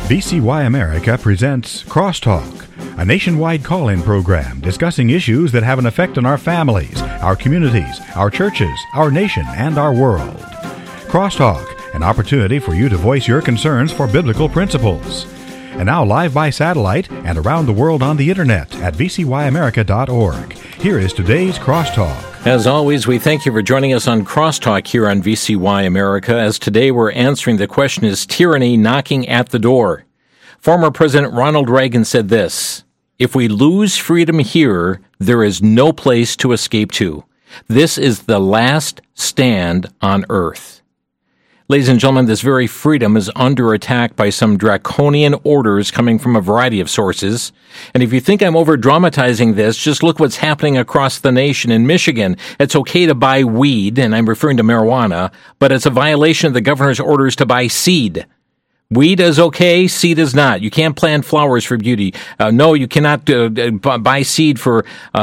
VCY America presents Crosstalk, a nationwide call-in program discussing issues that have an effect on our families, our communities, our churches, our nation, and our world. Crosstalk, an opportunity for you to voice your concerns for biblical principles. And now live by satellite and around the world on the internet at vcyamerica.org. Here is today's Crosstalk. As always, we thank you for joining us on Crosstalk here on VCY America, as today we're answering the question, is tyranny knocking at the door? Former President Ronald Reagan said this: "If we lose freedom here, there is no place to escape to. This is the last stand on earth." Ladies and gentlemen, this very freedom is under attack by some draconian orders coming from a variety of sources. And if you think I'm over-dramatizing this, just look what's happening across the nation. In Michigan, it's okay to buy weed, and I'm referring to marijuana, but it's a violation of the governor's orders to buy seed. Weed is okay, seed is not. You can't plant flowers for beauty. No, you cannot buy seed for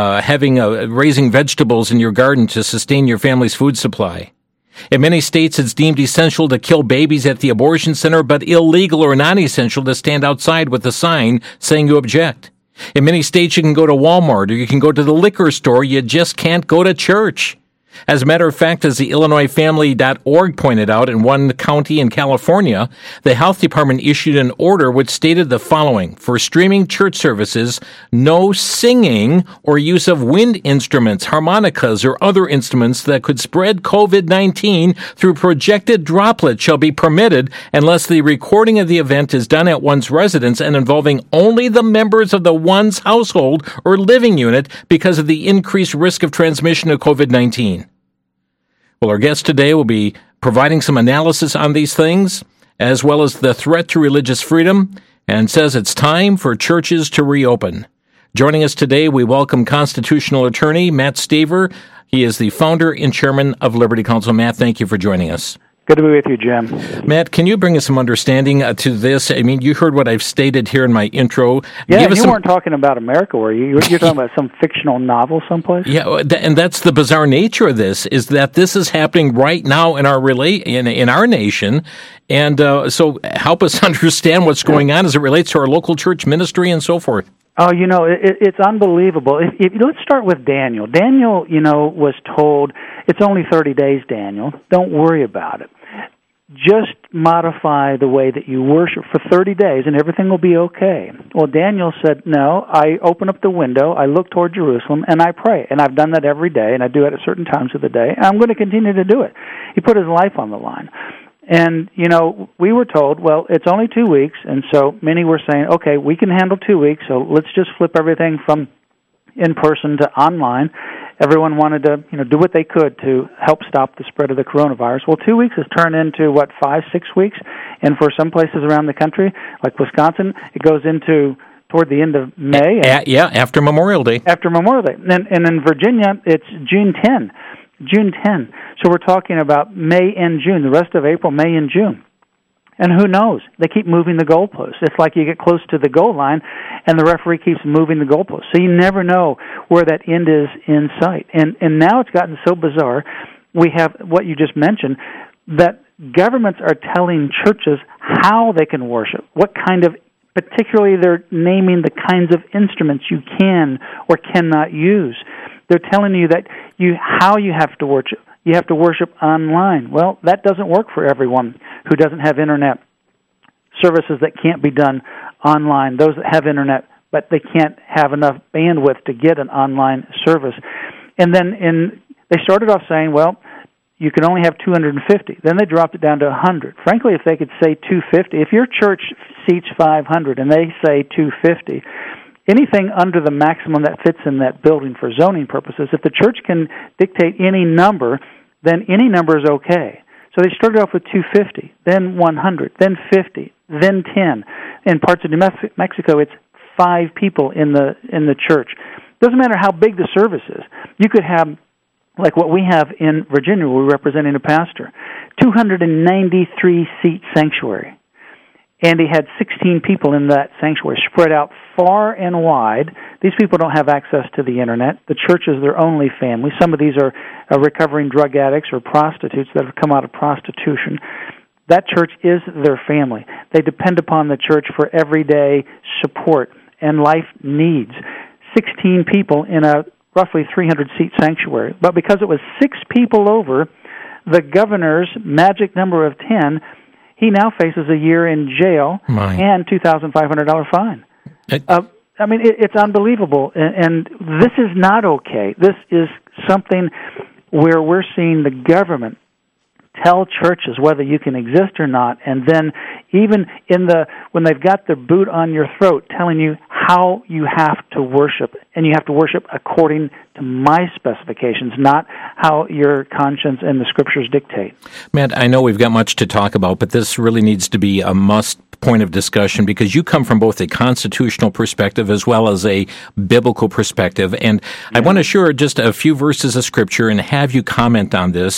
raising vegetables in your garden to sustain your family's food supply. In many states, it's deemed essential to kill babies at the abortion center, but illegal or non-essential to stand outside with a sign saying you object. In many states, you can go to Walmart or you can go to the liquor store. You just can't go to church. As a matter of fact, as the IllinoisFamily.org pointed out, in one county in California, the health department issued an order which stated the following: for streaming church services, no singing or use of wind instruments, harmonicas, or other instruments that could spread COVID-19 through projected droplets shall be permitted unless the recording of the event is done at one's residence and involving only the members of the one's household or living unit because of the increased risk of transmission of COVID-19. Well, our guest today will be providing some analysis on these things, as well as the threat to religious freedom, and says it's time for churches to reopen. Joining us today, we welcome constitutional attorney Matt Staver. He is the founder and chairman of Liberty Counsel. Matt, thank you for joining us. Good to be with you, Jim. Matt, can you bring us some understanding to this? I mean, you heard what I've stated here in my intro. Yeah, you weren't talking about America, were you? You're talking about some fictional novel someplace? Yeah, and that's the bizarre nature of this, is that this is happening right now in our in our nation. And so help us understand what's going on as it relates to our local church ministry and so forth. Oh, it's unbelievable. Let's start with Daniel. Daniel, was told, it's only 30 days, Daniel. Don't worry about it. Just modify the way that you worship for 30 days and everything will be okay. Well, Daniel said, no, I open up the window, I look toward Jerusalem, and I pray. And I've done that every day, and I do it at certain times of the day, and I'm going to continue to do it. He put his life on the line. And, we were told, well, it's only 2 weeks, and so many were saying, okay, we can handle 2 weeks, so let's just flip everything from in-person to online. Everyone wanted to, do what they could to help stop the spread of the coronavirus. Well, 2 weeks has turned into, 5, 6 weeks? And for some places around the country, like Wisconsin, it goes into toward the end of May. After Memorial Day. After Memorial Day. And in Virginia, it's June 10. June 10. So we're talking about May and June, the rest of April, May and June. And who knows? They keep moving the goalposts. It's like you get close to the goal line, and the referee keeps moving the goalposts. So you never know where that end is in sight. And now it's gotten so bizarre. We have what you just mentioned, that governments are telling churches how they can worship, what kind of, particularly they're naming the kinds of instruments you can or cannot use. They're telling you that how you have to worship. You have to worship online. Well, that doesn't work for everyone who doesn't have internet. Services that can't be done online, those that have internet, but they can't have enough bandwidth to get an online service. And then they started off saying, well, you can only have 250. Then they dropped it down to 100. Frankly, if they could say 250, if your church seats 500 and they say 250, anything under the maximum that fits in that building for zoning purposes, if the church can dictate any number, then any number is okay. So they started off with 250, then 100, then 50, then 10. In parts of New Mexico, it's 5 people in the church. Doesn't matter how big the service is. You could have, like what we have in Virginia, we're representing a pastor, 293-seat sanctuary. And he had 16 people in that sanctuary, spread out far and wide. These people don't have access to the internet. The church is their only family. Some of these are recovering drug addicts or prostitutes that have come out of prostitution. that church is their family. They depend upon the church for everyday support and life needs. 16 people in a roughly 300-seat sanctuary. But because it was 6 people over the governor's magic number of 10, he now faces a year in jail and $2,500 fine. It's unbelievable, and this is not okay. This is something where we're seeing the government tell churches whether you can exist or not, and then even when they've got their boot on your throat, telling you how you have to worship, and you have to worship according to my specifications, not how your conscience and the Scriptures dictate. Matt, I know we've got much to talk about, but this really needs to be a must point of discussion because you come from both a constitutional perspective as well as a biblical perspective. And I want to share just a few verses of Scripture and have you comment on this.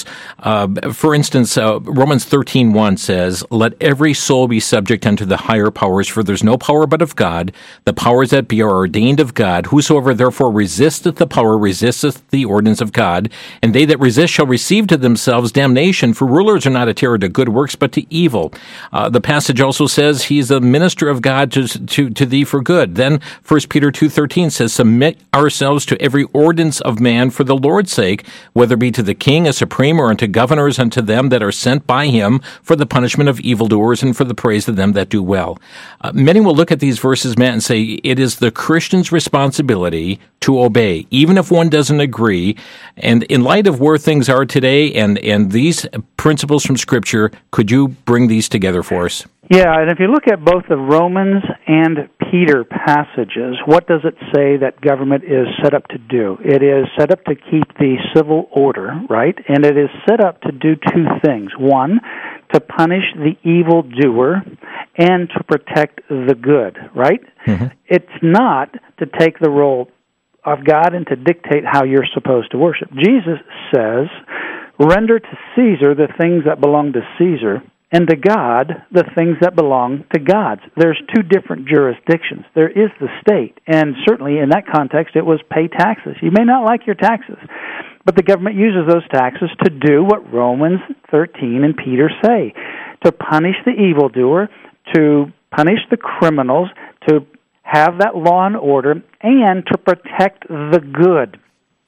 For instance, Romans 13:1 says, "Let every soul be subject unto the higher powers, for there's no power but of God. The powers that be are ordained of God. Whosoever therefore resisteth the power resisteth the ordinance of God. And they that resist shall receive to themselves damnation, for rulers are not a terror to good works, but to evil." The passage also says, "He's a minister of God to thee for good." Then 1 Peter 2:13 says, "Submit ourselves to every ordinance of man for the Lord's sake, whether be to the king as supreme or unto governors, unto them that are sent by him for the punishment of evildoers and for the praise of them that do well." Many will look at these verses, Matt, and say it is the Christian's responsibility to obey, even if one doesn't agree. And in light of where things are today and these principles from Scripture, could you bring these together for us? Yeah, and if you look at both the Romans and Peter passages, what does it say that government is set up to do? It is set up to keep the civil order, right? And it is set up to do 2 things. One, to punish the evildoer and to protect the good, right? Mm-hmm. It's not to take the role of God and to dictate how you're supposed to worship. Jesus says, "Render to Caesar the things that belong to Caesar, and to God the things that belong to God." There's 2 different jurisdictions. There is the state, and certainly in that context it was pay taxes. You may not like your taxes, but the government uses those taxes to do what Romans 13 and Peter say, to punish the evildoer, to punish the criminals, to have that law and order, and to protect the good.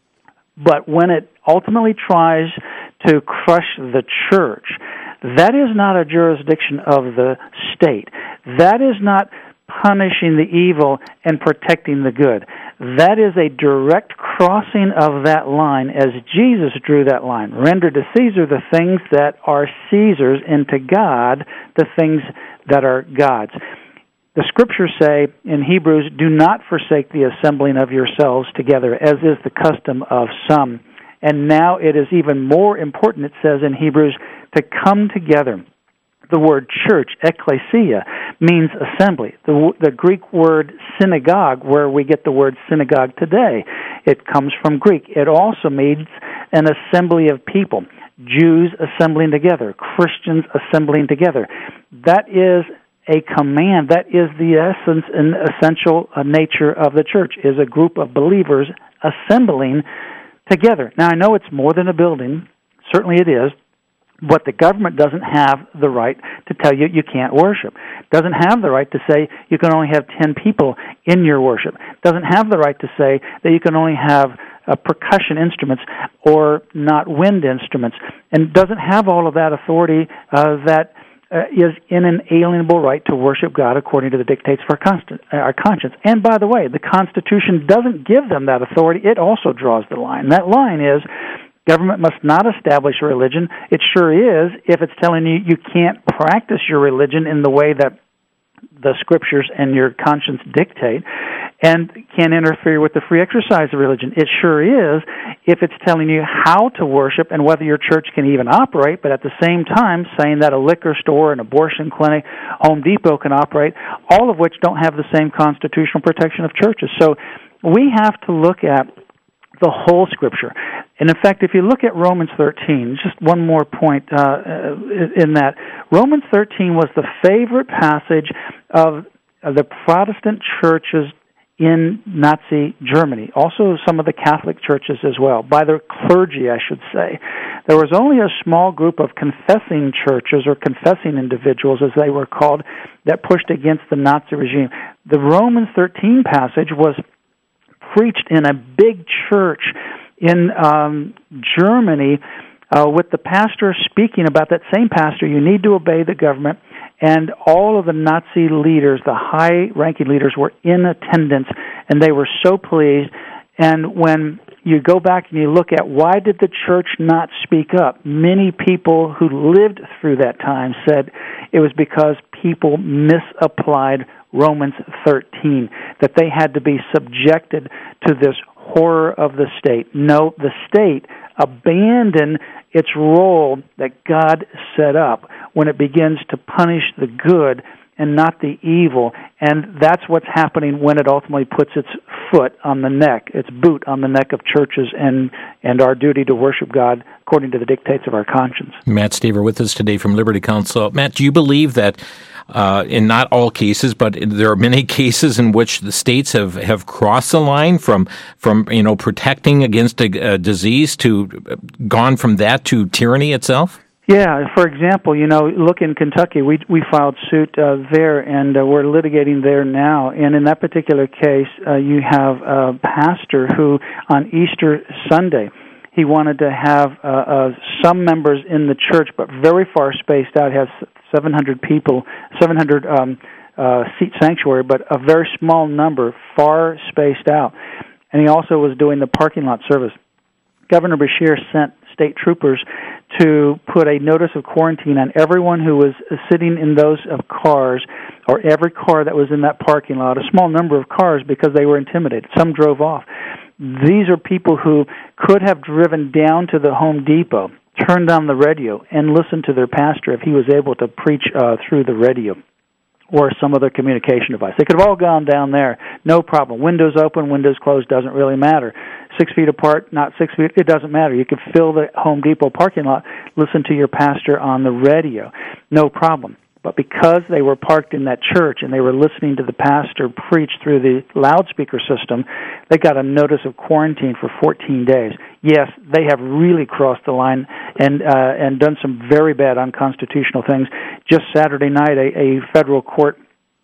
But when it ultimately tries to crush the church, that is not a jurisdiction of the state. That is not punishing the evil and protecting the good. That is a direct crossing of that line as Jesus drew that line. Render to Caesar the things that are Caesar's, and to God the things that are God's. The Scriptures say in Hebrews, "Do not forsake the assembling of yourselves together, as is the custom of some." And now it is even more important, it says in Hebrews, to come together. The word church, ekklesia, means assembly. The Greek word synagogue, where we get the word synagogue today, it comes from Greek. It also means an assembly of people, Jews assembling together, Christians assembling together. That is a command. That is the essence and essential nature of the church, is a group of believers assembling together. Now, I know it's more than a building. Certainly it is. But the government doesn't have the right to tell you you can't worship. Doesn't have the right to say you can only have 10 people in your worship. Doesn't have the right to say that you can only have percussion instruments or not wind instruments. And doesn't have all of that authority that is an inalienable right to worship God according to the dictates of our conscience. And by the way, the Constitution doesn't give them that authority. It also draws the line. That line is, government must not establish a religion. It sure is if it's telling you you can't practice your religion in the way that the Scriptures and your conscience dictate, and can't interfere with the free exercise of religion. It sure is if it's telling you how to worship and whether your church can even operate, but at the same time saying that a liquor store, an abortion clinic, Home Depot can operate, all of which don't have the same constitutional protection of churches. So we have to look at the whole Scripture. And in fact, if you look at Romans 13, just one more point in that, Romans 13 was the favorite passage of the Protestant churches in Nazi Germany, also some of the Catholic churches as well, by their clergy, I should say. There was only a small group of confessing churches, or confessing individuals, as they were called, that pushed against the Nazi regime. The Romans 13 passage was preached in a big church in Germany, with the pastor speaking about that same pastor, you need to obey the government, and all of the Nazi leaders, the high-ranking leaders, were in attendance, and they were so pleased. And when you go back and you look at why did the church not speak up, many people who lived through that time said it was because people misapplied Romans 13, that they had to be subjected to this horror of the state. No, the state abandoned its role that God set up when it begins to punish the good and not the evil, and that's what's happening when it ultimately puts its foot on the neck, its boot on the neck of churches and our duty to worship God according to the dictates of our conscience. Matt Staver with us today from Liberty Counsel. Matt, do you believe that in not all cases, but there are many cases in which the states have crossed the line from protecting against a disease to gone from that to tyranny itself? Yeah, for example, look in Kentucky, we filed suit there, and we're litigating there now. And in that particular case, you have a pastor who, on Easter Sunday, he wanted to have some members in the church, but very far spaced out, has 700 people, 700 seat sanctuary, but a very small number, far spaced out. And he also was doing the parking lot service. Governor Beshear sent state troopers to put a notice of quarantine on everyone who was sitting in those of cars, or every car that was in that parking lot, a small number of cars, because they were intimidated. Some drove off. These are people who could have driven down to the Home Depot, turned on the radio, and listened to their pastor if he was able to preach through the radio or some other communication device. They could have all gone down there, no problem. Windows open, windows closed, doesn't really matter. 6 feet apart, not 6 feet, it doesn't matter. You could fill the Home Depot parking lot, listen to your pastor on the radio, no problem. But because they were parked in that church and they were listening to the pastor preach through the loudspeaker system, they got a notice of quarantine for 14 days. Yes, they have really crossed the line and done some very bad unconstitutional things. Just Saturday night, a federal court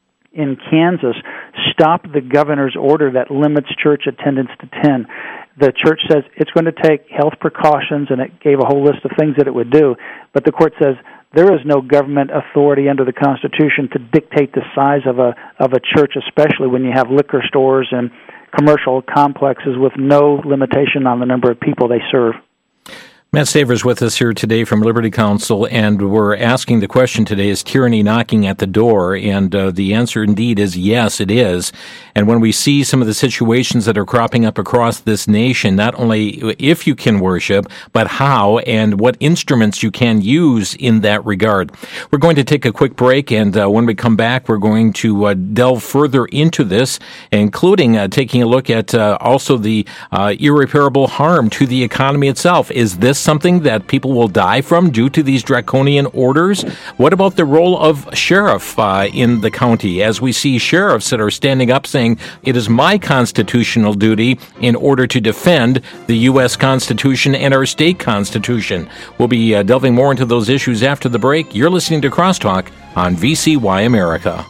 in Kansas stopped the governor's order that limits church attendance to 10. The church says it's going to take health precautions, and it gave a whole list of things that it would do, but the court says there is no government authority under the Constitution to dictate the size of a church, especially when you have liquor stores and commercial complexes with no limitation on the number of people they serve. Matt Staver is with us here today from Liberty Counsel, and we're asking the question today, is tyranny knocking at the door? And the answer indeed is yes, it is. And when we see some of the situations that are cropping up across this nation, not only if you can worship, but how and what instruments you can use in that regard. We're going to take a quick break, and when we come back, we're going to delve further into this, including taking a look at also the irreparable harm to the economy itself. Is this something that people will die from due to these draconian orders? What about the role of sheriff in the county, as we see sheriffs that are standing up saying, it is my constitutional duty in order to defend the U.S. Constitution and our state constitution? We'll be delving more into those issues after the break. You're listening to Crosstalk on VCY America.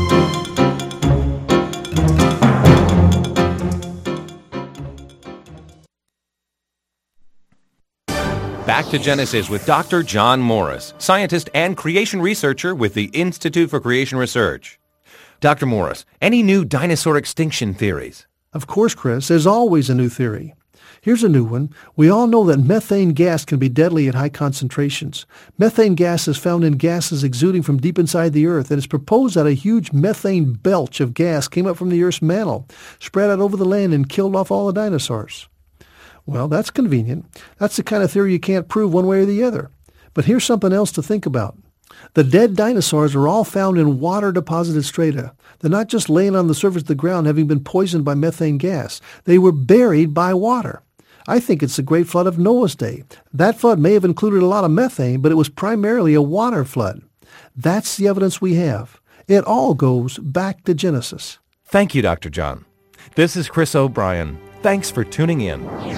Back to Genesis with Dr. John Morris, scientist and creation researcher with the Institute for Creation Research. Dr. Morris, any new dinosaur extinction theories? Of course, Chris. There's always a new theory. Here's a new one. We all know that methane gas can be deadly at high concentrations. Methane gas is found in gases exuding from deep inside the earth, and it's proposed that a huge methane belch of gas came up from the earth's mantle, spread out over the land, and killed off all the dinosaurs. Well, that's convenient. That's the kind of theory you can't prove one way or the other. But here's something else to think about. The dead dinosaurs are all found in water-deposited strata. They're not just laying on the surface of the ground having been poisoned by methane gas. They were buried by water. I think it's the Great Flood of Noah's day. That flood may have included a lot of methane, but it was primarily a water flood. That's the evidence we have. It all goes back to Genesis. Thank you, Dr. John. This is Chris O'Brien. Thanks for tuning in.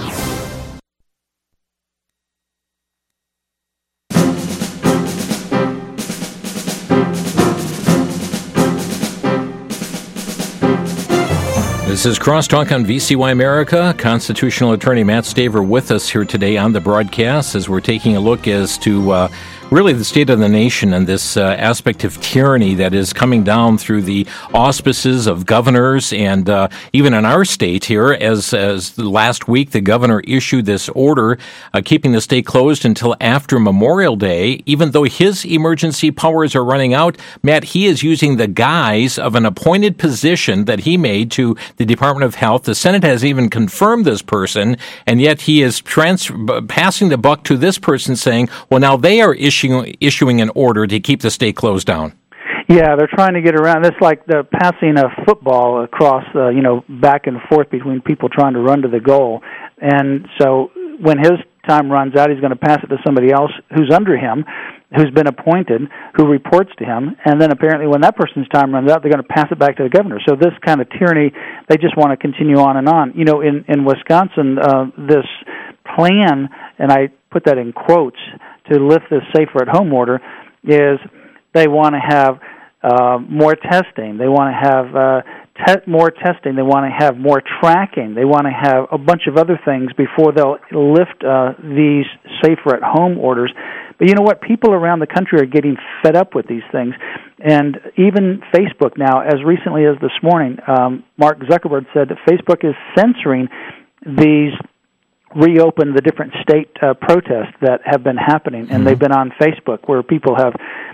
This is Crosstalk on VCY America. Constitutional attorney Matt Staver with us here today on the broadcast as we're taking a look as to really the state of the nation and this aspect of tyranny that is coming down through the auspices of governors and even in our state here, as last week the governor issued this order keeping the state closed until after Memorial Day. Even though his emergency powers are running out, Matt, he is using the guise of an appointed position that he made to the Department of Health. The Senate has even confirmed this person, and yet he is passing the buck to this person saying, well, now they are issuing an order to keep the state closed down. Yeah, they're trying to get around. It's like the passing a football across, back and forth between people trying to run to the goal. And so when his time runs out, he's going to pass it to somebody else who's under him, who's been appointed, who reports to him. And then apparently when that person's time runs out, they're going to pass it back to the governor. So this kind of tyranny, they just want to continue on and on. In Wisconsin, this plan, and I put that in quotes, to lift this safer-at-home order, is they want to have more testing. They want to have more testing. They want to have more tracking. They want to have a bunch of other things before they'll lift these safer-at-home orders. But you know what? People around the country are getting fed up with these things. And even Facebook now, as recently as this morning, Mark Zuckerberg said that Facebook is censoring these reopen the different state protests that have been happening, and they've been on Facebook where people have,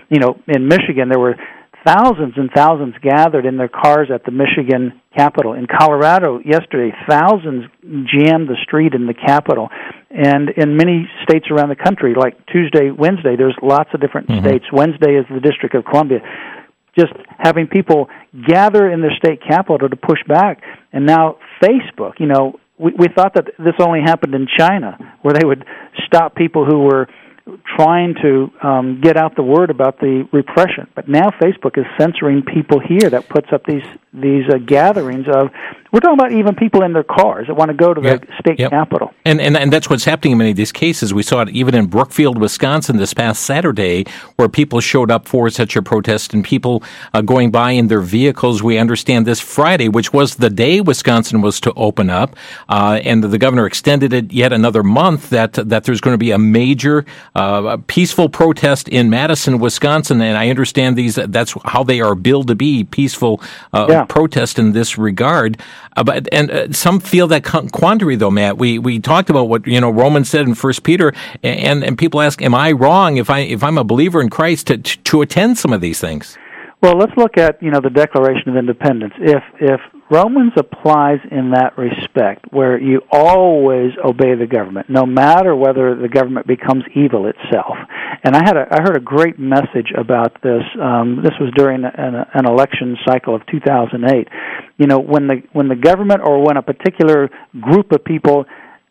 in Michigan there were thousands and thousands gathered in their cars at the Michigan Capitol. In Colorado yesterday, thousands jammed the street in the Capitol. And in many states around the country, like Tuesday, Wednesday, there's lots of different states. Wednesday is the District of Columbia. Just having people gather in their state capitol to push back. And now Facebook, we thought that this only happened in China, where they would stop people who were trying to get out the word about the repression. But now Facebook is censoring people here. That puts up these gatherings of, we're talking about even people in their cars that want to go to the state capitol. And that's what's happening in many of these cases. We saw it even in Brookfield, Wisconsin this past Saturday, where people showed up for such a protest and people going by in their vehicles. We understand this Friday, which was the day Wisconsin was to open up, and the governor extended it yet another month, that there's going to be a major peaceful protest in Madison, Wisconsin. And I understand that's how they are billed to be, peaceful protest in this regard. But some feel that quandary, though, Matt. We talked about what Romans said in 1 Peter, and people ask, "Am I wrong if I'm a believer in Christ to attend some of these things?" Well, let's look at the Declaration of Independence. If Romans applies in that respect, where you always obey the government, no matter whether the government becomes evil itself. And I heard a great message about this. This was during an election cycle of 2008. When the government or when a particular group of people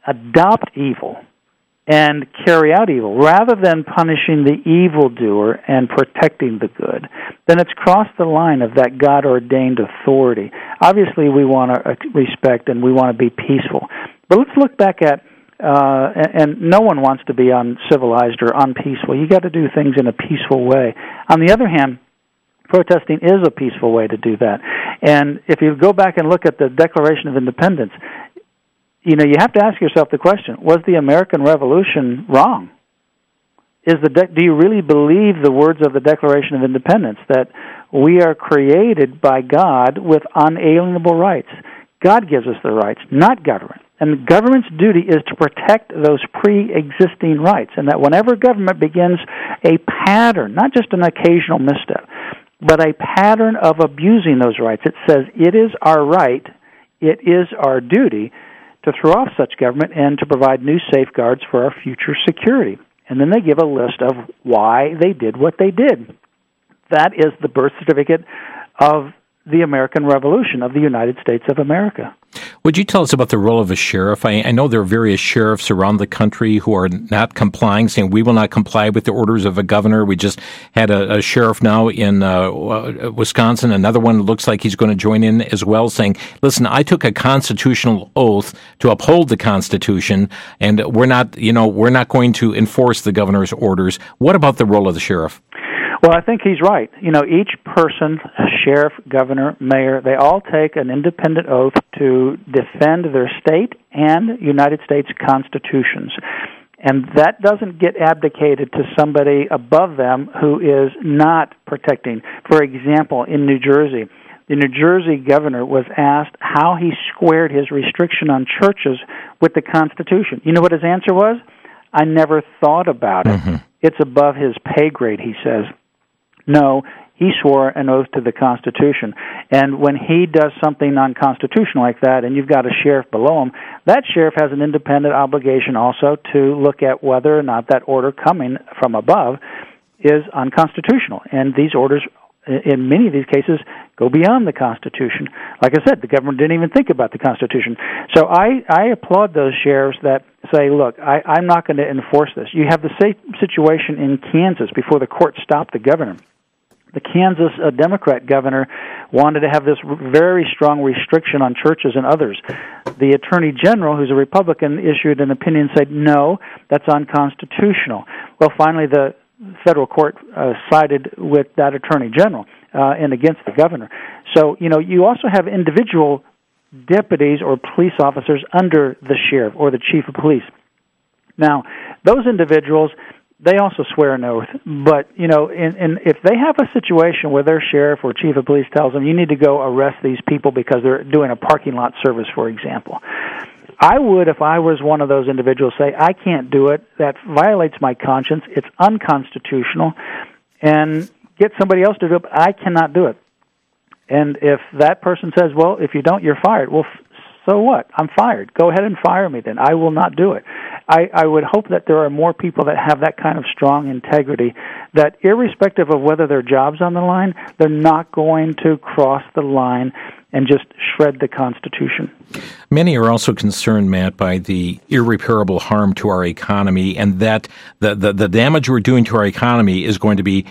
adopt evil and carry out evil, rather than punishing the evildoer and protecting the good, then it's crossed the line of that God-ordained authority. Obviously, we want to respect and we want to be peaceful. But let's look back at, and no one wants to be uncivilized or unpeaceful. You got to do things in a peaceful way. On the other hand, protesting is a peaceful way to do that. And if you go back and look at the Declaration of Independence, you have to ask yourself the question, was the American Revolution wrong? Do you really believe the words of the Declaration of Independence, that we are created by God with unalienable rights? God gives us the rights, not government. And government's duty is to protect those pre-existing rights, and that whenever government begins a pattern, not just an occasional misstep, but a pattern of abusing those rights, it says it is our right, it is our duty to throw off such government and to provide new safeguards for our future security. And then they give a list of why they did what they did. That is the birth certificate of the American Revolution of the United States of America. Would you tell us about the role of a sheriff? I know there are various sheriffs around the country who are not complying, saying we will not comply with the orders of a governor. We just had a sheriff now in Wisconsin. Another one looks like he's going to join in as well, saying, listen, I took a constitutional oath to uphold the Constitution, and we're not going to enforce the governor's orders. What about the role of the sheriff? Well, I think he's right. Each person, sheriff, governor, mayor, they all take an independent oath to defend their state and United States constitutions. And that doesn't get abdicated to somebody above them who is not protecting. For example, in New Jersey, the New Jersey governor was asked how he squared his restriction on churches with the Constitution. You know what his answer was? I never thought about it. Mm-hmm. It's above his pay grade, he says. No, he swore an oath to the Constitution. And when he does something unconstitutional like that, and you've got a sheriff below him, that sheriff has an independent obligation also to look at whether or not that order coming from above is unconstitutional. And these orders, in many of these cases, go beyond the Constitution. Like I said, the government didn't even think about the Constitution. So I applaud those sheriffs that say, look, I'm not going to enforce this. You have the same situation in Kansas before the court stopped the governor. The Kansas Democrat governor wanted to have this very strong restriction on churches and others. The Attorney General, who's a Republican, issued an opinion and said, no, that's unconstitutional. Well, finally, the federal court sided with that Attorney General and against the governor. So, you also have individual deputies or police officers under the sheriff or the chief of police. Now, those individuals, they also swear an oath, but, if they have a situation where their sheriff or chief of police tells them, you need to go arrest these people because they're doing a parking lot service, for example, I would, if I was one of those individuals, say, I can't do it, that violates my conscience, it's unconstitutional, and get somebody else to do it, but I cannot do it. And if that person says, well, if you don't, you're fired, well, so what? I'm fired. Go ahead and fire me then. I will not do it. I would hope that there are more people that have that kind of strong integrity, that irrespective of whether their job's on the line, they're not going to cross the line and just shred the Constitution. Many are also concerned, Matt, by the irreparable harm to our economy, and that the damage we're doing to our economy is going to be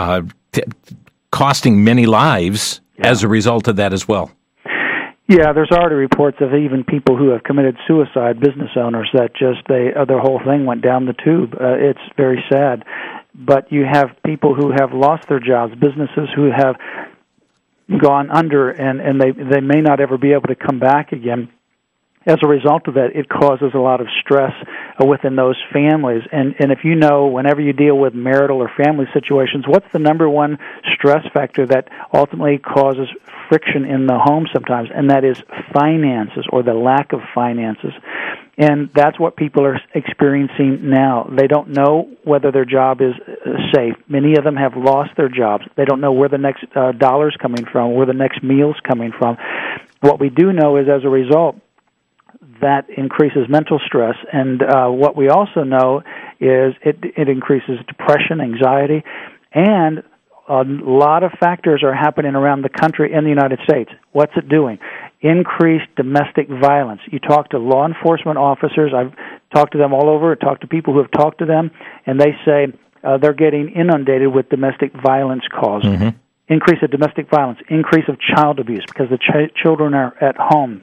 costing many lives as a result of that as well. Yeah, there's already reports of even people who have committed suicide, business owners, that just their whole thing went down the tube. It's very sad. But you have people who have lost their jobs, businesses who have gone under, and they may not ever be able to come back again. As a result of that, it causes a lot of stress within those families. And if you know, whenever you deal with marital or family situations, what's the number one stress factor that ultimately causes friction in the home sometimes? And that is finances, or the lack of finances. And that's what people are experiencing now. They don't know whether their job is safe. Many of them have lost their jobs. They don't know where the next dollar's coming from, where the next meal's coming from. What we do know is, as a result, that increases mental stress, and what we also know is it increases depression, anxiety, and a lot of factors are happening around the country in the United States. What's it doing? Increased domestic violence. You talk to law enforcement officers. I've talked to them all over. I talked to people who have talked to them, and they say they're getting inundated with domestic violence calls. Mm-hmm. Increase of domestic violence, increase of child abuse because the children are at home.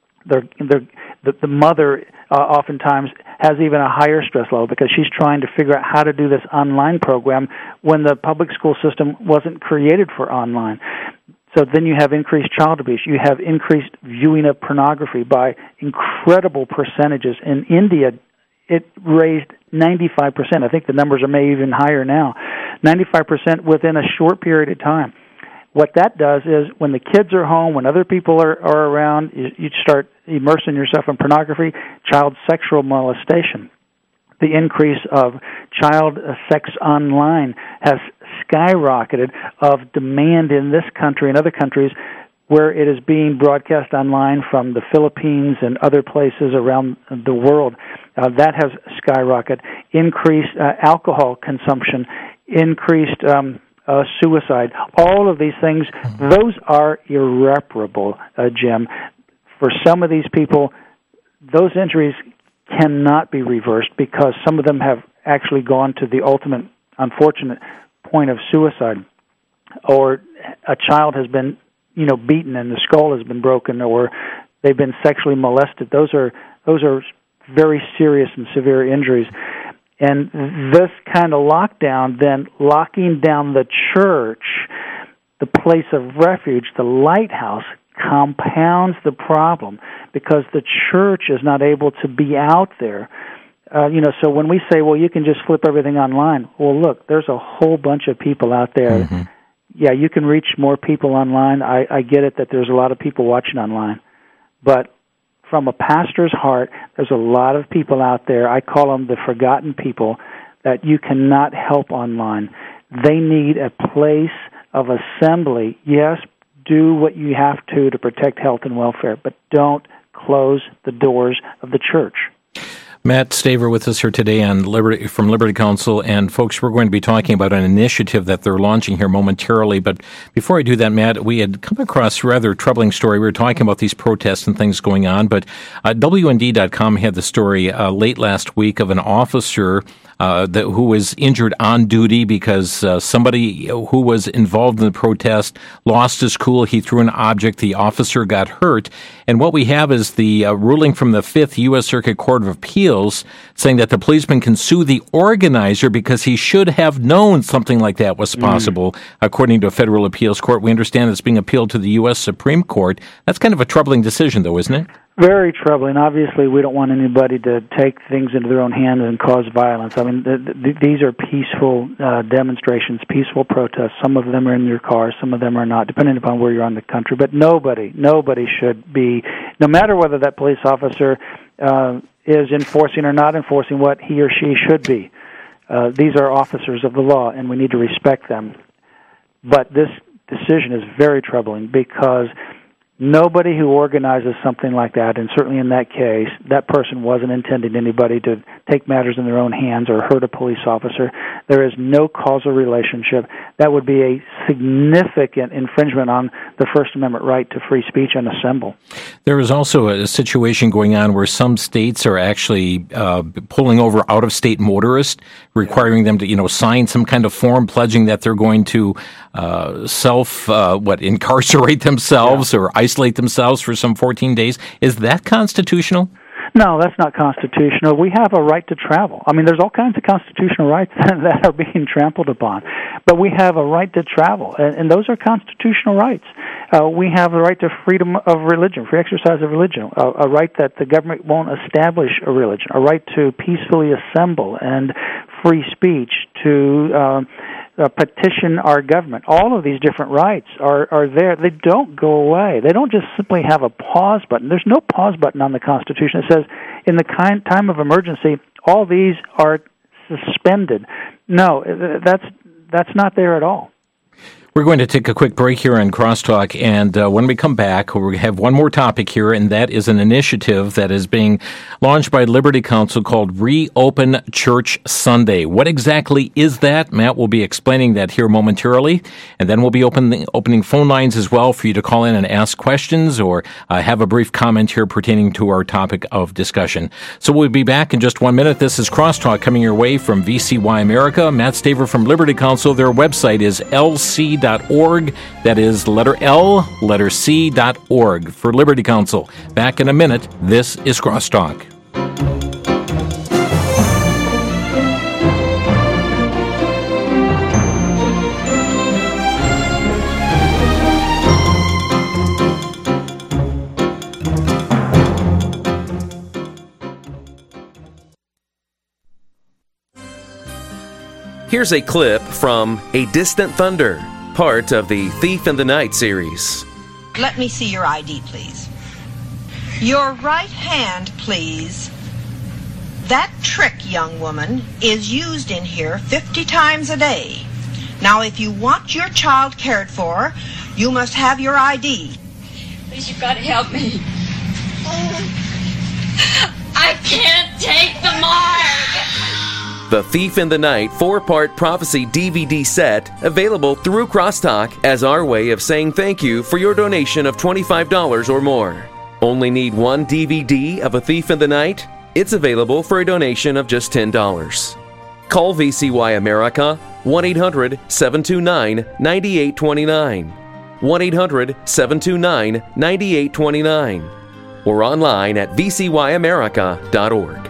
The mother oftentimes has even a higher stress level because she's trying to figure out how to do this online program when the public school system wasn't created for online. So then you have increased child abuse. You have increased viewing of pornography by incredible percentages. In India, it raised 95%. I think the numbers are maybe even higher now. 95% within a short period of time. What that does is when the kids are home, when other people are around, you start immersing yourself in pornography, child sexual molestation. The increase of child sex online has skyrocketed of demand in this country and other countries where it is being broadcast online from the Philippines and other places around the world. That has skyrocketed. Increased alcohol consumption, increased suicide, all of these things, those are irreparable, Jim. For some of these people, those injuries cannot be reversed because some of them have actually gone to the ultimate unfortunate point of suicide, or a child has been, beaten and the skull has been broken, or they've been sexually molested. Those are very serious and severe injuries. And this kind of lockdown, then locking down the church, the place of refuge, the lighthouse, compounds the problem because the church is not able to be out there. So when we say, well, you can just flip everything online, well, look, there's a whole bunch of people out there. Mm-hmm. Yeah, you can reach more people online. I get it that there's a lot of people watching online. But from a pastor's heart, there's a lot of people out there, I call them the forgotten people, that you cannot help online. They need a place of assembly. Yes, do what you have to protect health and welfare, but don't close the doors of the church. Matt Staver with us here today on from Liberty Counsel. And folks, we're going to be talking about an initiative that they're launching here momentarily. But before I do that, Matt, we had come across a rather troubling story. We were talking about these protests and things going on, but WND.com had the story late last week of an officer who was injured on duty because somebody who was involved in the protest lost his cool. He threw an object. The officer got hurt. And what we have is the ruling from the 5th U.S. Circuit Court of Appeals saying that the policeman can sue the organizer because he should have known something like that was possible, according to a federal appeals court. We understand it's being appealed to the U.S. Supreme Court. That's kind of a troubling decision, though, isn't it? Very troubling. Obviously, we don't want anybody to take things into their own hands and cause violence. I mean, these are peaceful demonstrations, peaceful protests. Some of them are in your car, some of them are not, depending upon where you're on the country. But nobody should be, no matter whether that police officer is enforcing or not enforcing what he or she should be. These are officers of the law, and we need to respect them. But this decision is very troubling because nobody who organizes something like that, and certainly in that case, that person wasn't intending anybody to take matters in their own hands or hurt a police officer. There is no causal relationship. That would be a significant infringement on the First Amendment right to free speech and assemble. There is also a situation going on where some states are actually pulling over out-of-state motorists, requiring them to, sign some kind of form pledging that they're going to incarcerate themselves or isolate themselves for some 14 days. Is that constitutional? No, that's not constitutional. We have a right to travel. I mean, there's all kinds of constitutional rights that are being trampled upon. But we have a right to travel, and those are constitutional rights. We have the right to freedom of religion, free exercise of religion, a right that the government won't establish a religion, a right to peacefully assemble, and free speech, to petition our government. All of these different rights are there. They don't go away. They don't just simply have a pause button. There's no pause button on the Constitution. It says, in the time of emergency, all these are suspended. No, that's not there at all. We're going to take a quick break here on Crosstalk, and when we come back, we have one more topic here, and that is an initiative that is being launched by Liberty Counsel called Reopen Church Sunday. What exactly is that? Matt will be explaining that here momentarily, and then we'll be opening phone lines as well for you to call in and ask questions or have a brief comment here pertaining to our topic of discussion. So we'll be back in just 1 minute. This is Crosstalk coming your way from VCY America. Matt Staver from Liberty Counsel. Their website is lc.org. That is letter L, letter C.org for Liberty Counsel. Back in a minute. This is Crosstalk. Here's a clip from A Distant Thunder, part of the Thief in the Night series. Let me see your ID, please. Your right hand, please. That trick, young woman, is used in here 50 times a day. Now, if you want your child cared for, you must have your ID. Please, you've got to help me. I can't take the mark. The Thief in the Night 4-part prophecy DVD set available through Crosstalk as our way of saying thank you for your donation of $25 or more. Only need one DVD of A Thief in the Night? It's available for a donation of just $10. Call VCY America 1-800-729-9829, 1-800-729-9829, or online at vcyamerica.org.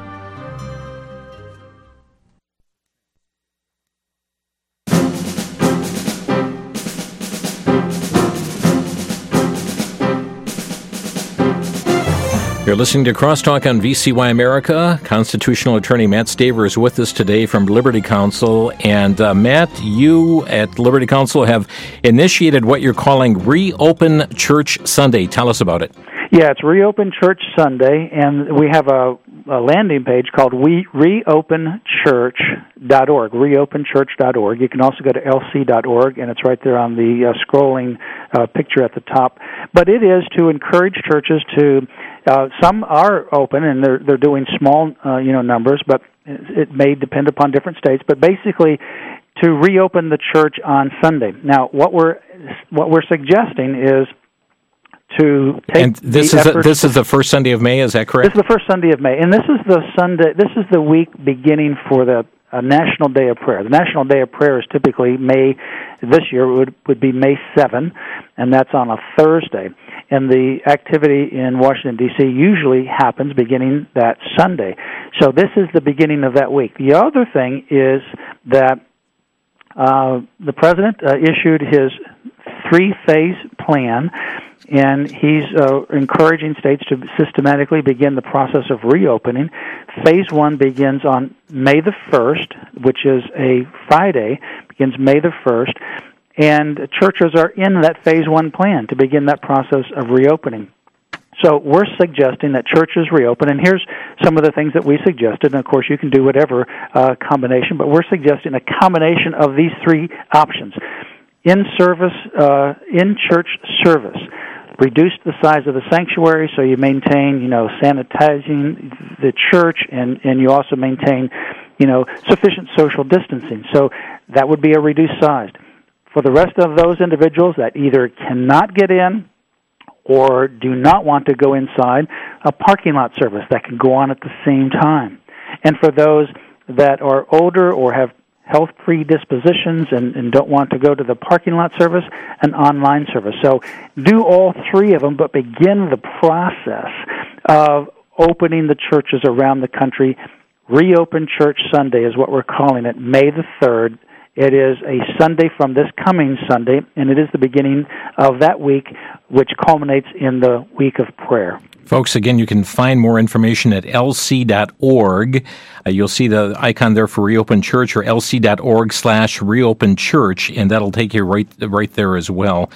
You're listening to Crosstalk on VCY America. Constitutional attorney Matt Staver is with us today from Liberty Counsel. And Matt, you at Liberty Counsel have initiated what you're calling Reopen Church Sunday. Tell us about it. Yeah, it's Reopen Church Sunday, and we have a landing page called reopenchurch.org, reopenchurch.org. You can also go to lc.org, and it's right there on the scrolling picture at the top. But it is to encourage churches to, some are open, and they're doing small numbers, but it may depend upon different states, but basically to reopen the church on Sunday. Now, what we're suggesting is to take and this is the first Sunday of May, is that correct? This is the first Sunday of May, and this is the Sunday. This is the week beginning for the National Day of Prayer. The National Day of Prayer is typically May. This year would be May 7, and that's on a Thursday. And the activity in Washington, D.C. usually happens beginning that Sunday. So this is the beginning of that week. The other thing is that the President issued his 3-phase plan, and he's encouraging states to systematically begin the process of reopening. Phase 1 begins on May the 1st, which is a Friday, begins May the 1st, and churches are in that Phase 1 plan to begin that process of reopening. So we're suggesting that churches reopen, and here's some of the things that we suggested, and of course you can do whatever combination, but we're suggesting a combination of these 3 options. In-church service. Reduce the size of the sanctuary so you maintain, sanitizing the church, and you also maintain, sufficient social distancing. So that would be a reduced size. For the rest of those individuals that either cannot get in or do not want to go inside, a parking lot service that can go on at the same time. And for those that are older or have health predispositions and don't want to go to the parking lot service, an online service. So do all 3 of them, but begin the process of opening the churches around the country. Reopen Church Sunday is what we're calling it, May the 3rd. It is a Sunday from this coming Sunday, and it is the beginning of that week, which culminates in the week of prayer. Folks, again, you can find more information at lc.org. You'll see the icon there for Reopen Church, or lc.org/Reopen Church, and that'll take you right there as well.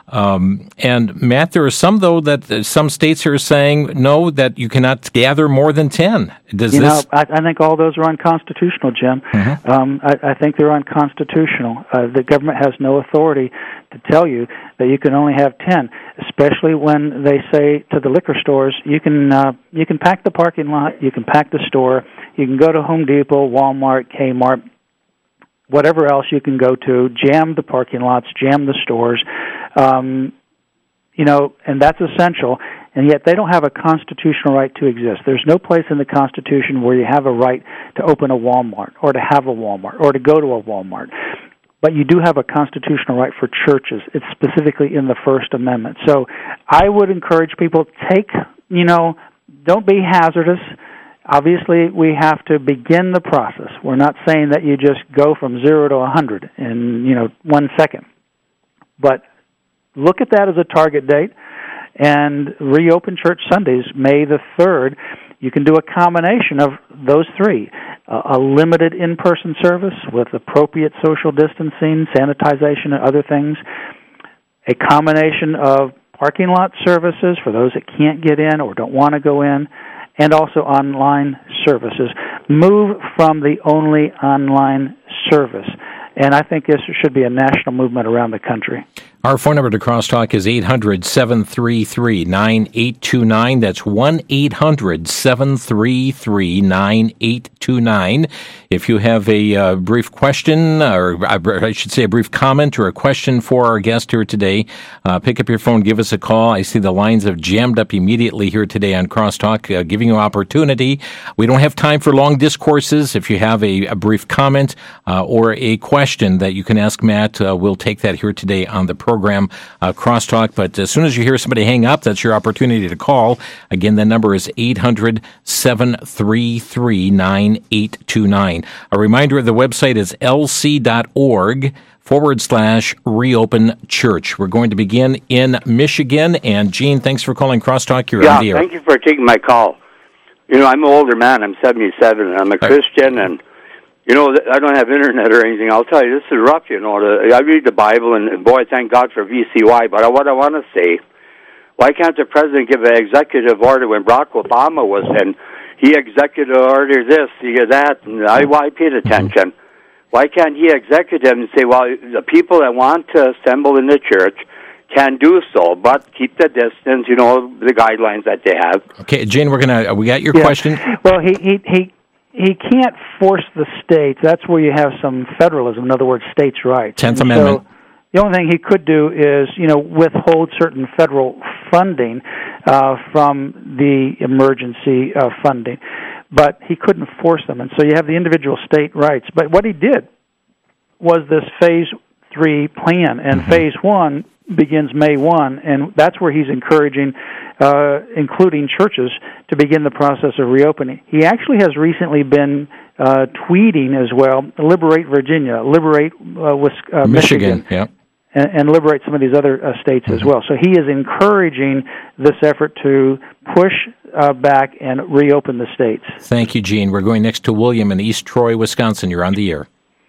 And Matt, there are some, though, that some states are saying, no, that you cannot gather more than 10. I think all those are unconstitutional, Jim. Mm-hmm. I think they're unconstitutional. The government has no authority to tell you that you can only have 10, especially when they say to the liquor stores, you can pack the parking lot, you can pack the store, you can go to Home Depot, Walmart, Kmart, whatever else you can go to, jam the parking lots, jam the stores, and that's essential, and yet they don't have a constitutional right to exist. There's no place in the Constitution where you have a right to open a Walmart or to have a Walmart or to go to a Walmart. But you do have a constitutional right for churches. It's specifically in the First Amendment. So I would encourage people, don't be hazardous. Obviously, we have to begin the process. We're not saying that you just go from 0 to 100 in 1 second. But look at that as a target date, and Reopen Church Sundays, May the 3rd. You can do a combination of those 3. A limited in-person service with appropriate social distancing, sanitization, and other things. A combination of parking lot services for those that can't get in or don't want to go in, and also online services. Move from the only online service. And I think this should be a national movement around the country. Our phone number to Crosstalk is 800-733-9829. That's 1-800-733-9829. If you have a brief question, or I should say a brief comment or a question for our guest here today, pick up your phone, give us a call. I see the lines have jammed up immediately here today on Crosstalk, giving you opportunity. We don't have time for long discourses. If you have a brief comment or a question that you can ask Matt, we'll take that here today on the program, Crosstalk. But as soon as you hear somebody hang up, that's your opportunity to call. Again, the number is 800-733-9829. A reminder of the website is lc.org/reopen church. We're going to begin in Michigan. And Gene, thanks for calling Crosstalk. You're on the air. Thank you for taking my call. You know, I'm an older man. I'm 77, and I'm a Christian, and you know, I don't have internet or anything. I'll tell you, this is rough, you know. I read the Bible, and boy, thank God for VCY. But what I want to say, why can't the president give an executive order when Barack Obama was in? He executive ordered this, he did that, and I paid attention. Why can't he execute and say, well, the people that want to assemble in the church can do so, but keep the distance, you know, the guidelines that they have. Okay, Jane, we got your question? Well, he can't force the states. That's where you have some federalism. In other words, states' rights. 10th Amendment. So the only thing he could do is, you know, withhold certain federal funding from the emergency funding. But he couldn't force them. And so you have the individual state rights. But what he did was this Phase 3 plan. And Phase 1 begins May 1, and that's where he's encouraging including churches, to begin the process of reopening. He actually has recently been tweeting as well, liberate Virginia, liberate Michigan, yeah, and liberate some of these other states as well. So he is encouraging this effort to push back and reopen the states. Thank you, Gene. We're going next to William in East Troy, Wisconsin. You're on the air.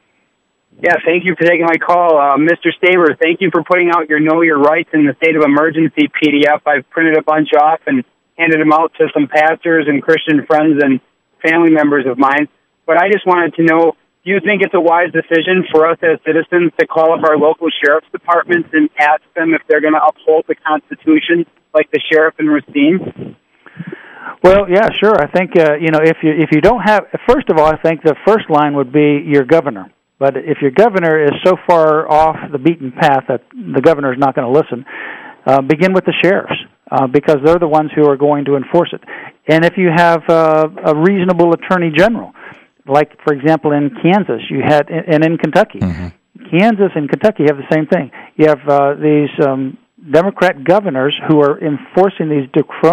Yeah, thank you for taking my call. Mr. Staver, thank you for putting out your Know Your Rights in the State of Emergency PDF. I've printed a bunch off and handed them out to some pastors and Christian friends and family members of mine. But I just wanted to know, do you think it's a wise decision for us as citizens to call up our local sheriff's departments and ask them if they're going to uphold the Constitution like the sheriff in Racine? Well, yeah, sure. I think, if you don't have, first of all, I think the first line would be your governor. But if your governor is so far off the beaten path that the governor is not going to listen, begin with the sheriffs, because they're the ones who are going to enforce it. And if you have a reasonable attorney general, like, for example, in Kansas, you had, and in Kentucky, Kansas and Kentucky have the same thing. You have these Democrat governors who are enforcing these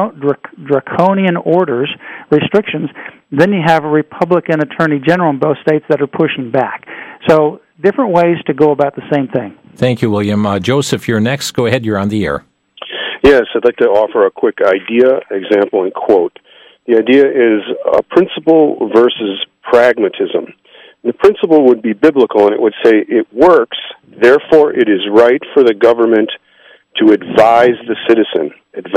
draconian orders, restrictions. Then you have a Republican attorney general in both states that are pushing back. So different ways to go about the same thing. Thank you, William. Joseph, you're next. Go ahead. You're on the air. Yes, I'd like to offer a quick idea, example, and quote. The idea is principle versus pragmatism. The principle would be biblical, and it would say it works, therefore it is right for the government to advise the citizen,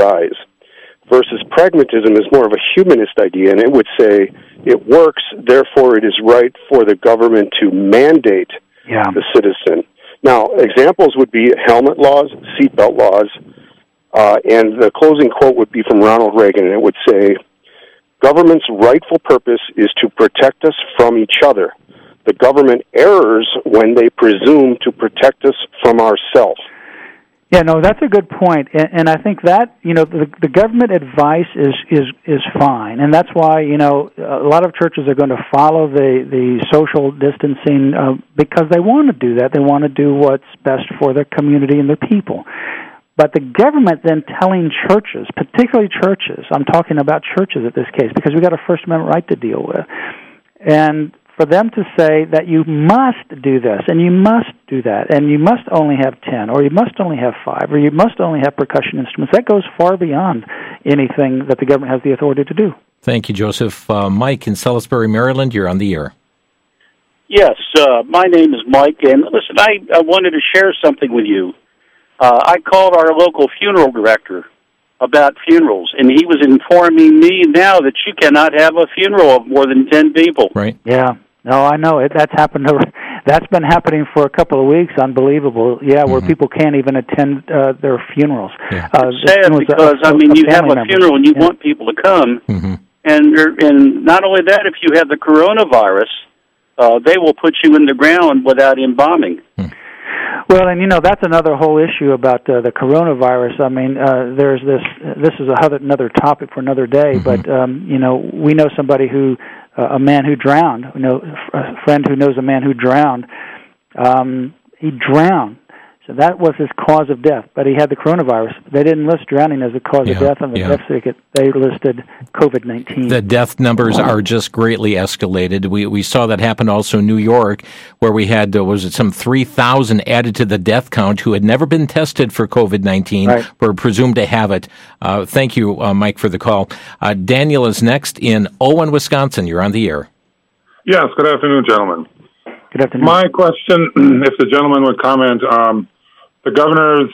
versus pragmatism is more of a humanist idea, and it would say it works, therefore it is right for the government to mandate the citizen. Now, examples would be helmet laws, seatbelt laws, and the closing quote would be from Ronald Reagan, and it would say, government's rightful purpose is to protect us from each other. The government errs when they presume to protect us from ourselves. Yeah, no, that's a good point, and I think that, the government advice is fine, and that's why, a lot of churches are going to follow the social distancing because they want to do that. They want to do what's best for their community and their people. But the government then telling churches, particularly churches, I'm talking about churches in this case, because we've got a First Amendment right to deal with, and for them to say that you must do this, and you must do that, and you must only have 10, or you must only have 5, or you must only have percussion instruments, that goes far beyond anything that the government has the authority to do. Thank you, Joseph. Mike in Salisbury, Maryland, you're on the air. Yes, my name is Mike, and listen, I wanted to share something with you. I called our local funeral director about funerals, and he was informing me now that you cannot have a funeral of more than 10 people. Right. Yeah. No, I know it. That's happened That's been happening for a couple of weeks. Unbelievable. Yeah, where people can't even attend their funerals. Yeah. It's sad because, you have a funeral and you want people to come, and not only that, if you have the coronavirus, they will put you in the ground without embalming. Well, and that's another whole issue about the coronavirus. I mean, there's this is another topic for another day, but we know somebody a man who drowned. A friend who knows a man who drowned. He drowned. So that was his cause of death, but he had the coronavirus. They didn't list drowning as a cause of death on the death certificate. They listed COVID-19. The death numbers are just greatly escalated. We saw that happen also in New York, where we had, some 3,000 added to the death count who had never been tested for COVID-19, were presumed to have it. Thank you, Mike, for the call. Daniel is next in Owen, Wisconsin. You're on the air. Yes, good afternoon, gentlemen. Good afternoon. My question, if the gentleman would comment, the governor's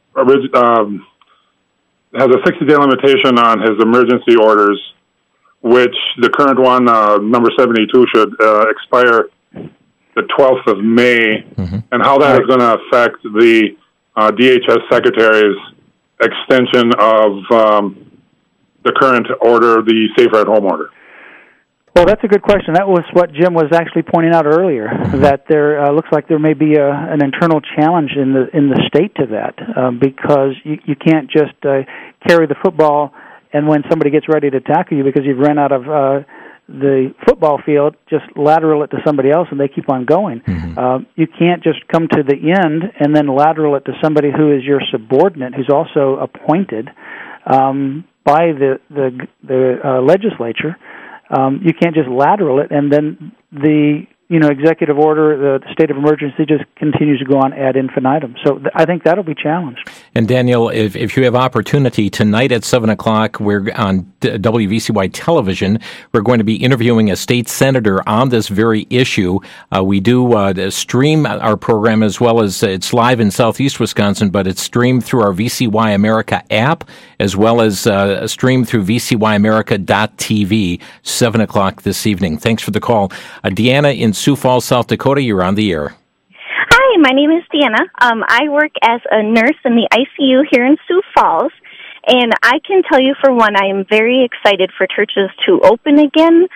has a 60-day limitation on his emergency orders, which the current one, number 72, should expire the 12th of May, and how that is going to affect the DHS secretary's extension of the current order, the Safer at Home order. Well, that's a good question. That was what Jim was actually pointing out earlier, that there looks like there may be an internal challenge in the state to that, because you can't just carry the football and when somebody gets ready to tackle you because you've run out of the football field, just lateral it to somebody else and they keep on going. You can't just come to the end and then lateral it to somebody who is your subordinate, who's also appointed by the legislature. You can't just lateral it, and then the executive order, the state of emergency, just continues to go on ad infinitum. So I think that'll be challenged. And Daniel, if you have opportunity, tonight at 7 o'clock, we're on WVCY television. We're going to be interviewing a state senator on this very issue. We do stream our program as well as it's live in southeast Wisconsin, but it's streamed through our VCY America app as well as streamed through VCYAmerica.tv, 7 o'clock this evening. Thanks for the call. Deanna in Sioux Falls, South Dakota, you're on the air. Hi, my name is Deanna. I work as a nurse in the ICU here in Sioux Falls, and I can tell you, for one, I am very excited for churches to open again.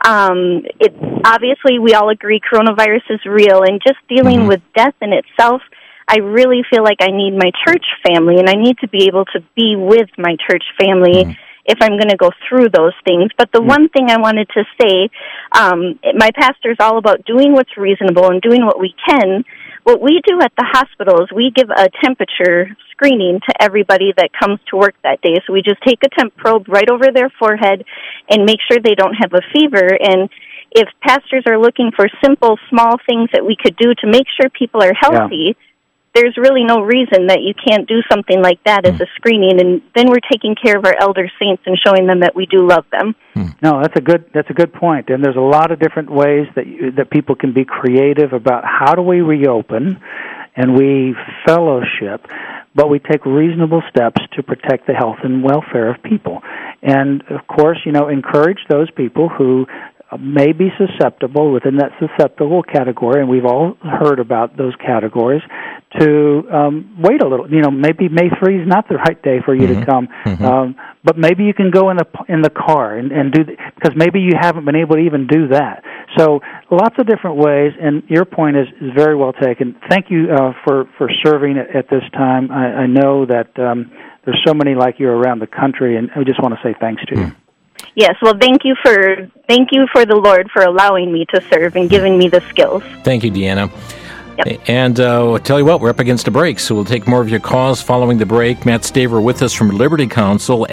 Obviously, we all agree coronavirus is real, and just dealing with death in itself, I really feel like I need my church family, and I need to be able to be with my church family if I'm going to go through those things. But the one thing I wanted to say, my pastor's all about doing what's reasonable and doing what we can. What we do at the hospital is we give a temperature screening to everybody that comes to work that day. So we just take a temp probe right over their forehead and make sure they don't have a fever. And if pastors are looking for simple, small things that we could do to make sure people are healthy, there's really no reason that you can't do something like that as a screening, and then we're taking care of our elder saints and showing them that we do love them. No, that's a good point, and there's a lot of different ways that people can be creative about how do we reopen, and we fellowship, but we take reasonable steps to protect the health and welfare of people, and of course, encourage those people who may be susceptible within that susceptible category, and we've all heard about those categories, to wait a little. Maybe May 3 is not the right day for you to come, but maybe you can go in the car and do because maybe you haven't been able to even do that. So lots of different ways, and your point is very well taken. Thank you for serving at this time. I know that there's so many like you around the country, and I just want to say thanks to you. Yes, well, thank you for the Lord for allowing me to serve and giving me the skills. Thank you, Deanna. Yep. And I'll tell you what, we're up against a break, so we'll take more of your calls following the break. Matt Staver with us from Liberty Counsel,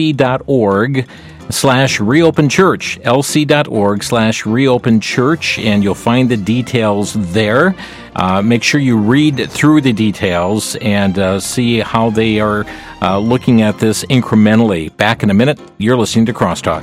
lc.org/reopenchurch, lc.org/reopenchurch, and you'll find the details there. Make sure you read through the details and see how they are looking at this incrementally. Back in a minute. You're listening to Crosstalk.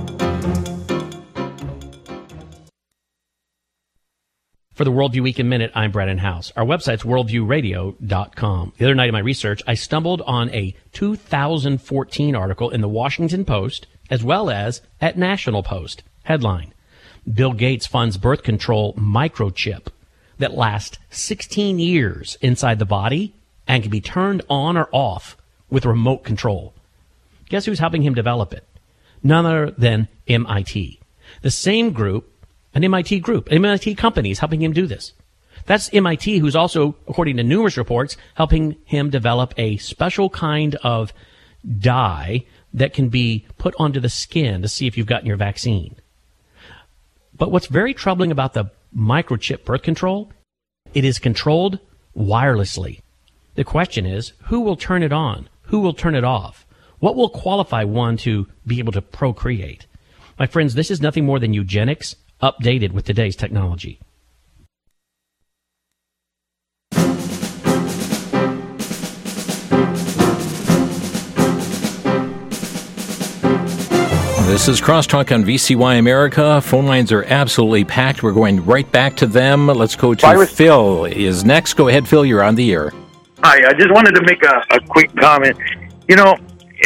For the Worldview Week in Minute, I'm Brennan House. Our website's worldviewradio.com. The other night in my research, I stumbled on a 2014 article in the Washington Post as well as at National Post. Headline: Bill Gates funds birth control microchip. that last 16 years inside the body and can be turned on or off with remote control. Guess who's helping him develop it? None other than MIT. The same group, an MIT company is helping him do this. That's MIT, who's also, according to numerous reports, helping him develop a special kind of dye that can be put onto the skin to see if you've gotten your vaccine. But what's very troubling about the microchip birth control, it is controlled wirelessly. The question is, who will turn it on? Who will turn it off? What will qualify one to be able to procreate? My friends, this is nothing more than eugenics updated with today's technology. This is Crosstalk on VCY America. Phone lines are absolutely packed. We're going right back to them. Let's go to Phil is next. Go ahead, Phil. You're on the air. Hi, I just wanted to make a quick comment. You know,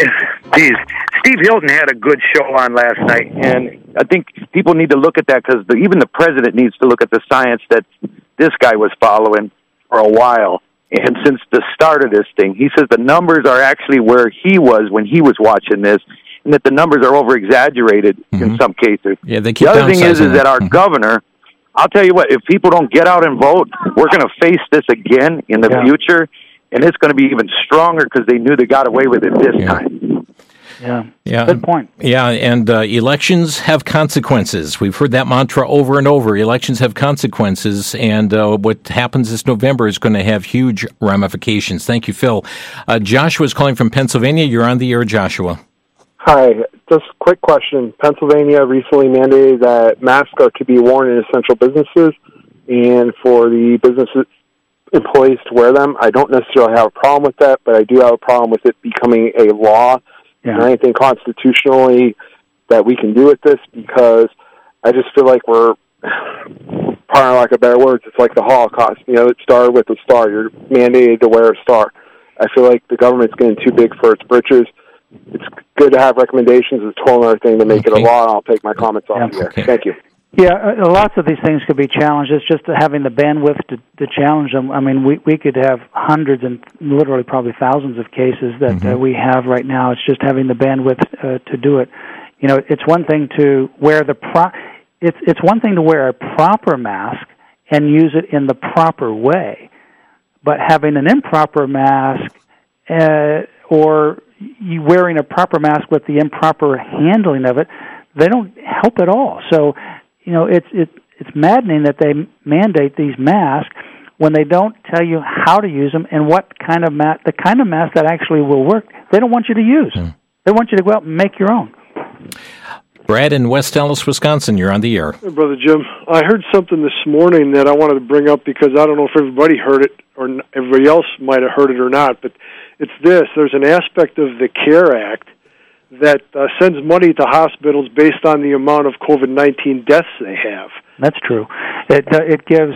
Steve Hilton had a good show on last night, and I think people need to look at that because even the president needs to look at the science that this guy was following for a while. And since the start of this thing, he says the numbers are actually where he was when he was watching this, and that the numbers are over-exaggerated in some cases. Yeah, they keep the other thing is that our Mm-hmm. governor, I'll tell you what, if people don't get out and vote, we're going to face this again in the future, and it's going to be even stronger because they knew they got away with it this time. Yeah. Good point. Yeah, and elections have consequences. We've heard that mantra over and over. Elections have consequences, and what happens this November is going to have huge ramifications. Thank you, Phil. Joshua's calling from Pennsylvania. You're on the air, Joshua. Hi, just a quick question. Pennsylvania recently mandated that masks are to be worn in essential businesses and for the business employees to wear them. I don't necessarily have a problem with that, but I do have a problem with it becoming a law. Is there anything constitutionally that we can do with this? Because I just feel like we're, pardon lack of better words, it's like the Holocaust. You know, it started with a star. You're mandated to wear a star. I feel like the government's getting too big for its britches. It's good to have recommendations. It's a total other thing to make it a law, and I'll take my comments off here. Thank you. Yeah, lots of these things could be challenged. It's just having the bandwidth to challenge them. I mean, we could have hundreds and literally probably thousands of cases that we have right now. It's just having the bandwidth to do it. You know, it's one thing to wear it's one thing to wear a proper mask and use it in the proper way, but having an improper mask or you wearing a proper mask with the improper handling of it, they don't help at all. So, you know, it's maddening that they mandate these masks when they don't tell you how to use them and what kind of the kind of mask that actually will work. They don't want you to use. They want you to go out and make your own. Brad in West Allis, Wisconsin, you're on the air. Hey, Brother Jim, I heard something this morning that I wanted to bring up because I don't know if everybody heard it or everybody else might have heard it or not, but it's this. There's an aspect of the CARE Act that sends money to hospitals based on the amount of COVID-19 deaths they have. That's true. It gives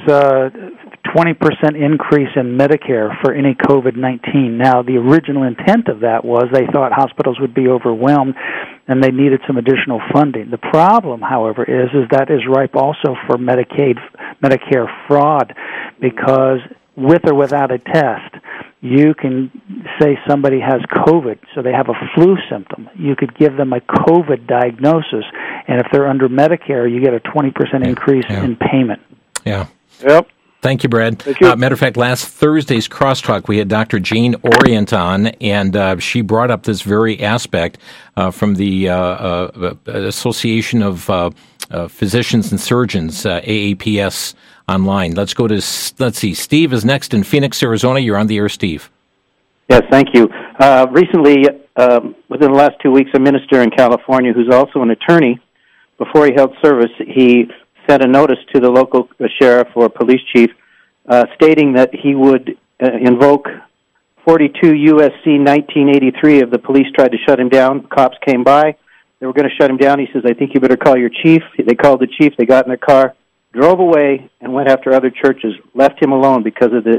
20% increase in Medicare for any COVID-19. Now, the original intent of that was they thought hospitals would be overwhelmed and they needed some additional funding. The problem, however, is that is ripe also for Medicare fraud, because with or without a test, you can say somebody has COVID, so they have a flu symptom. You could give them a COVID diagnosis, and if they're under Medicare, you get a 20% increase in payment. Yeah. Yep. Thank you, Brad. Thank you. Matter of fact, last Thursday's Crosstalk, we had Dr. Jane Orient on, and she brought up this very aspect from the Association of Physicians and Surgeons, AAPS, online. Let's see. Steve is next in Phoenix, Arizona. You're on the air, Steve. Yes, thank you. Recently, within the last 2 weeks, a minister in California who's also an attorney, before he held service, he sent a notice to the local sheriff or police chief stating that he would invoke 42 U.S.C. 1983 if the police tried to shut him down. Cops came by. They were going to shut him down. He says, I think you better call your chief. They called the chief. They got in their car, drove away, and went after other churches, left him alone because of the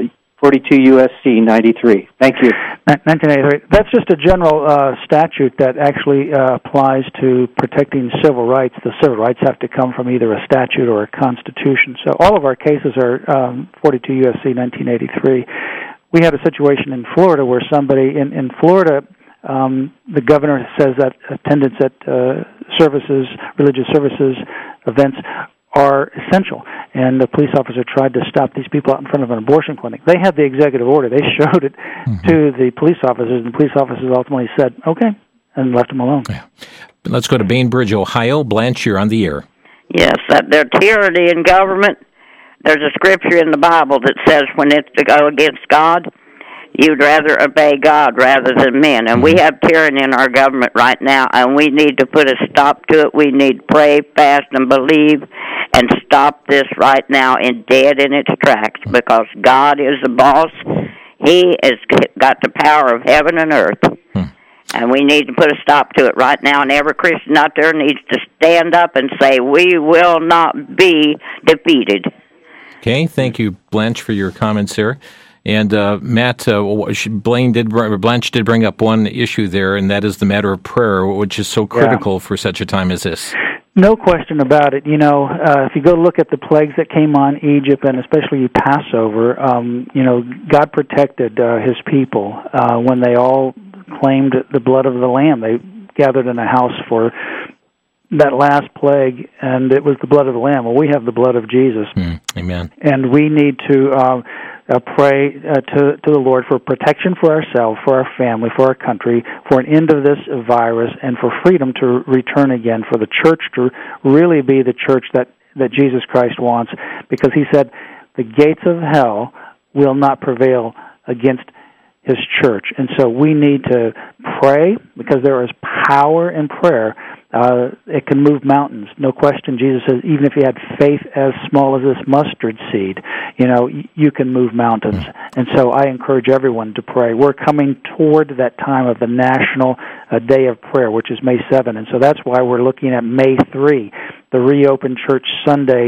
42 U.S.C. 93. Thank you. 1983. That's just a general statute that actually applies to protecting civil rights. The civil rights have to come from either a statute or a constitution. So all of our cases are 42 U.S.C. 1983. We had a situation in Florida where somebody in Florida, the governor says that attendance at services, religious services, events are essential, and the police officer tried to stop these people out in front of an abortion clinic. They had the executive order. They showed it to the police officers, and the police officers ultimately said, okay, and left them alone. Yeah. Let's go to Bainbridge, Ohio. Blanche, you're on the air. Yes, that their tyranny in government. There's a scripture in the Bible that says when it's to go against God, you'd rather obey God rather than men. And we have tyranny in our government right now, and we need to put a stop to it. We need to pray, fast, and believe, and stop this right now and dead in its tracks, because God is the boss. He has got the power of heaven and earth. And we need to put a stop to it right now, and every Christian out there needs to stand up and say, we will not be defeated. Okay, thank you, Blanche, for your comments there. And Matt, Blanche did bring up one issue there, and that is the matter of prayer, which is so critical for such a time as this. No question about it. You know, if you go look at the plagues that came on Egypt, and especially Passover, God protected His people when they all claimed the blood of the Lamb. They gathered in a house for that last plague, and it was the blood of the Lamb. Well, we have the blood of Jesus. Amen. And we need to pray to the Lord for protection for ourselves, for our family, for our country, for an end of this virus, and for freedom to return again, for the church to really be the church that Jesus Christ wants, because He said the gates of hell will not prevail against His church. And so we need to pray, because there is power in prayer. It can move mountains, no question. Jesus says, even if you had faith as small as this mustard seed, you can move mountains. And so I encourage everyone to pray. We're coming toward that time of the National Day of Prayer, which is May 7. And so that's why we're looking at May 3, the Reopen Church Sunday,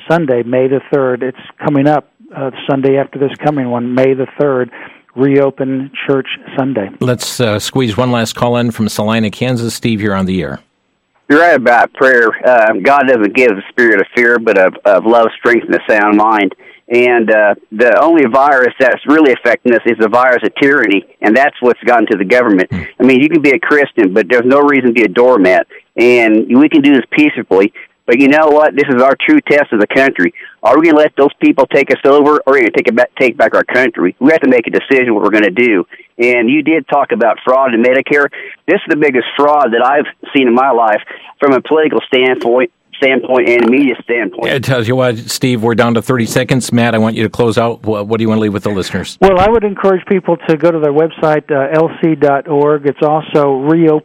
May the 3rd. It's coming up Sunday after this coming one, May the 3rd. Reopen Church Sunday. Let's squeeze one last call in from Salina, Kansas. Steve, you're on the air. You're right about prayer. God doesn't give the spirit of fear, but of love, strength, and a sound mind. And the only virus that's really affecting us is the virus of tyranny, and that's what's gotten to the government. I mean, you can be a Christian, but there's no reason to be a doormat. And we can do this peacefully. But you know what? This is our true test of the country. Are we going to let those people take us over, or are we going to take back our country? We have to make a decision what we're going to do. And you did talk about fraud in Medicare. This is the biggest fraud that I've seen in my life from a political standpoint and a media standpoint. It tells you what, Steve, we're down to 30 seconds. Matt, I want you to close out. What do you want to leave with the listeners? Well, I would encourage people to go to their website, lc.org. It's also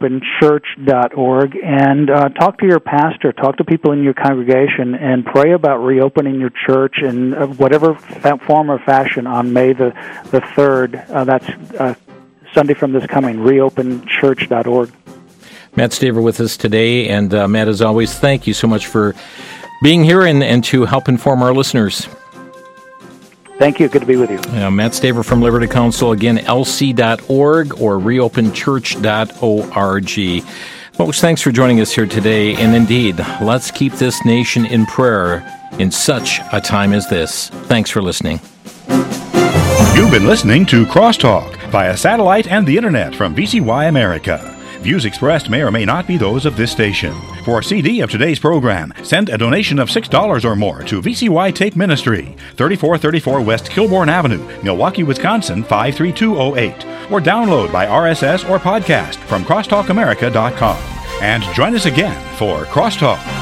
reopenchurch.org, and talk to your pastor, talk to people in your congregation, and pray about reopening your church in whatever form or fashion on May the 3rd. That's Sunday from this coming, reopenchurch.org. Matt Staver with us today, and Matt, as always, thank you so much for being here and to help inform our listeners. Thank you. Good to be with you. Matt Staver from Liberty Counsel, again, lc.org or reopenchurch.org. Folks, thanks for joining us here today, and indeed, let's keep this nation in prayer in such a time as this. Thanks for listening. You've been listening to Crosstalk via satellite and the internet from VCY America. Views expressed may or may not be those of this station. For a CD of today's program, send a donation of $6 or more to VCY Tape Ministry, 3434 West Kilbourne Avenue, Milwaukee, Wisconsin, 53208, or download by RSS or podcast from crosstalkamerica.com. And join us again for Crosstalk.